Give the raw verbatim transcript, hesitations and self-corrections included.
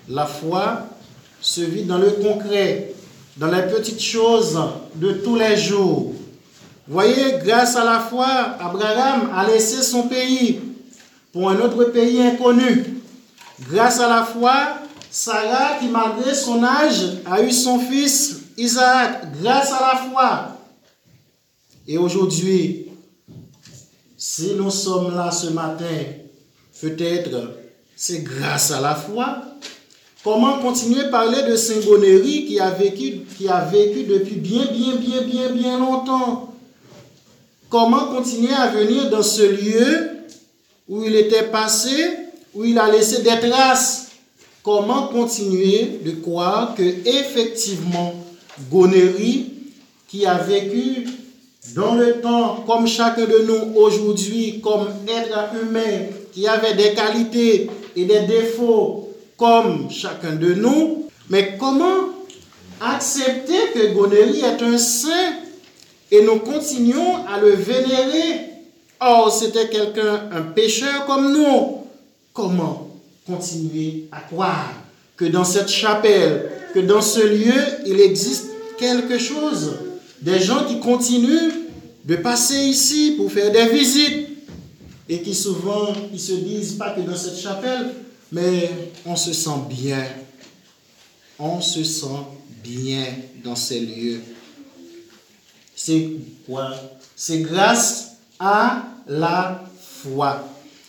La foi se vit dans le concret, dans les petites choses de tous les jours. Voyez, grâce à la foi, Abraham a laissé son pays pour un autre pays inconnu. Grâce à la foi, Sarah, qui malgré son âge, a eu son fils Isaac. Grâce à la foi. Et aujourd'hui, si nous sommes là ce matin, peut-être c'est grâce à la foi. Comment continuer à parler de Saint Gonéry qui a vécu, qui a vécu depuis bien, bien, bien, bien, bien longtemps? Comment continuer à venir dans ce lieu où il était passé, où il a laissé des traces? Comment continuer de croire que effectivement Gonéry, qui a vécu dans le temps comme chacun de nous aujourd'hui, comme être humain, qui avait des qualités et des défauts comme chacun de nous, mais comment accepter que Gonéry est un saint et nous continuons à le vénérer? Or, c'était quelqu'un, un pécheur comme nous. Comment continuer à croire que dans cette chapelle, que dans ce lieu, il existe quelque chose? Des gens qui continuent de passer ici pour faire des visites et qui souvent, ils se disent pas que dans cette chapelle, mais on se sent bien. On se sent bien dans ces lieux. C'est quoi? C'est grâce à la foi.